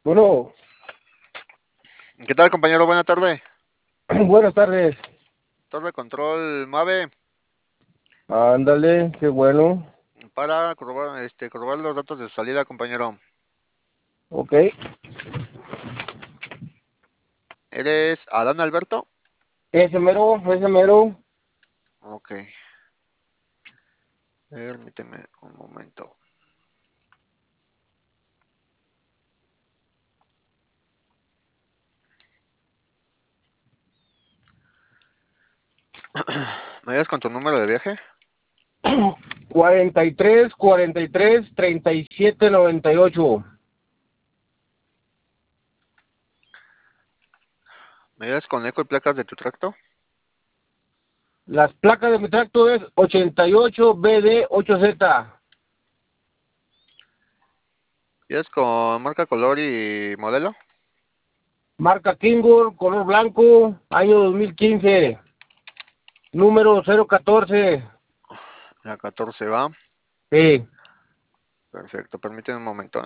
Bueno, ¿Qué tal, compañero? Buena tarde. buenas tardes. Torre control Mave Ándale, qué bueno. para corroborar los datos de su salida, compañero. Ok. ¿Eres Adán Alberto? Ese mero. Ok, permíteme un momento. ¿Me ayudas con tu número de viaje? 43, 37, 97, 98. ¿Me ayudas con eco y placas de tu tracto? Las placas de mi tracto es 88BD8Z. ¿Me ayudas con marca, color y modelo? Marca Kingur, color blanco, año 2015. Número 014. La 14 va. Sí. Perfecto, permíteme un momento.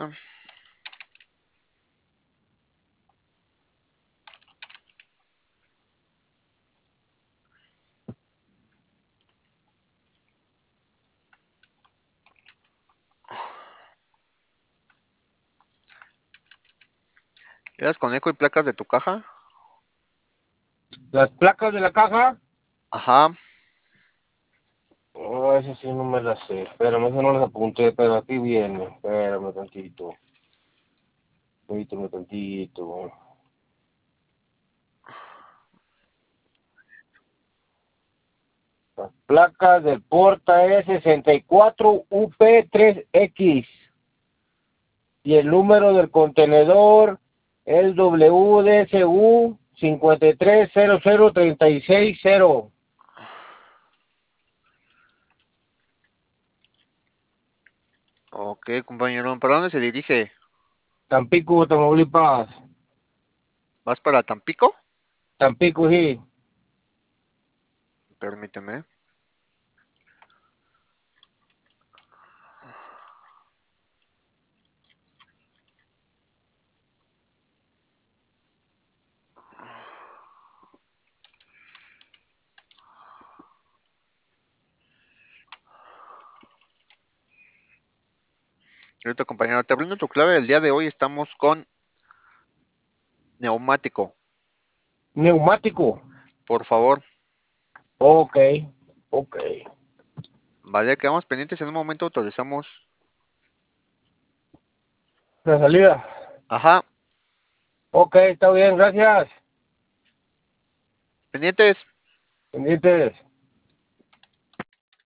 ¿Me ayudas con eco y placas de tu caja? Las placas de la caja. Ajá. Oh, ese sí no me las sé. Espérame, eso no las apunté, pero aquí viene. Espérame tantito. Permíteme tantito. Las placas del Porta es 64UP3X y el número del contenedor es WDSU 53003660. Ok, compañero. ¿Para dónde se dirige? Tampico, Tamaulipas. ¿Vas para Tampico? Tampico, sí. Permíteme. Ahorita, compañero, te brindo tu clave. El día de hoy estamos con neumático. Neumático. Por favor. Ok, ok. Vale, quedamos pendientes. En un momento autorizamos. La salida. Ajá, Ok, está bien, gracias. pendientes. Pendientes.